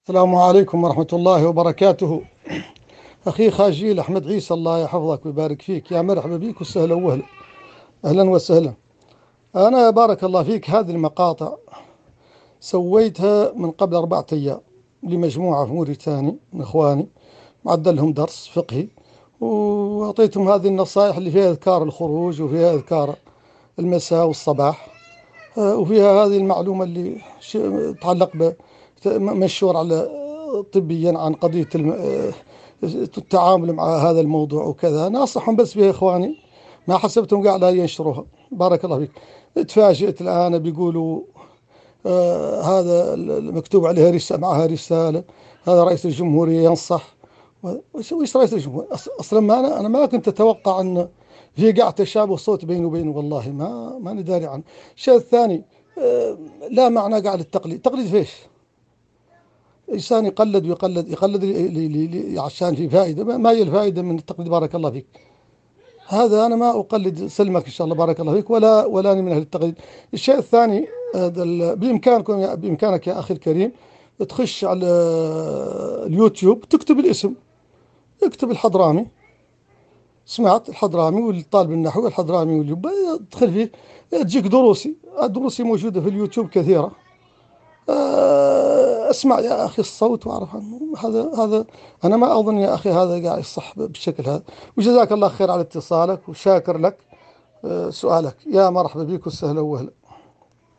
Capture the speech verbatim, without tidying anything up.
السلام عليكم ورحمة الله وبركاته. أخي خاجيل أحمد عيسى، الله يحفظك ويبارك فيك. يا مرحبا بك وسهلا وهلا. أهلا وسهلا. أنا بارك الله فيك هذه المقاطع سويتها من قبل أربعة أيام لمجموعة في موريتاني من إخواني، معدلهم درس فقهي، وأعطيتهم هذه النصائح اللي فيها إذكار الخروج وفيها إذكار المساء والصباح. آه، وفيها هذه المعلومة اللي ش- تتعلق بمشور على طبيا عن قضية الم- آه، التعامل مع هذا الموضوع وكذا. ناصحهم بس بها إخواني، ما حسبتهم قاعد لا ينشروها. بارك الله فيك. تفاجئت الآن بيقولوا آه هذا المكتوب عليها رسالة، معها رسالة، هذا رئيس الجمهورية ينصح. وش وش رئيس الجمهورية؟ أص- أصلا ما أنا أنا ما كنت أتوقع أن في قاعد تشابه صوت بيني وبينه، والله ما ما نداري عنه. الشيء الثاني، آه لا معنى قاعد التقليد. تقليد فيش؟ إنسان يقلد ويقلد يقلد لي لي لي عشان في فائدة. ما ما هي الفائدة من التقليد؟ بارك الله فيك. هذا أنا ما أقلد، سلمك إن شاء الله، بارك الله فيك، ولا ولا أنا من أهل التقليد. الشيء الثاني، هذا ال- بإمكانكم يا- بإمكانك يا أخي الكريم تخش على اليوتيوب، تكتب الاسم، اكتب الحضرامي. سمعت الحضرامي والطالب النحوي الحضرامي واليوب، تدخل فيه تجيك دروسي. دروسي موجودة في اليوتيوب كثيرة. آه، اسمع يا أخي الصوت واعرف عنه. هذا هذا أنا ما أظن يا أخي هذا قاعد يصح بالشكل هذا. وجزاك الله خير على اتصالك، وشاكر لك آه، سؤالك. يا مرحبا بك وسهلا وهلا.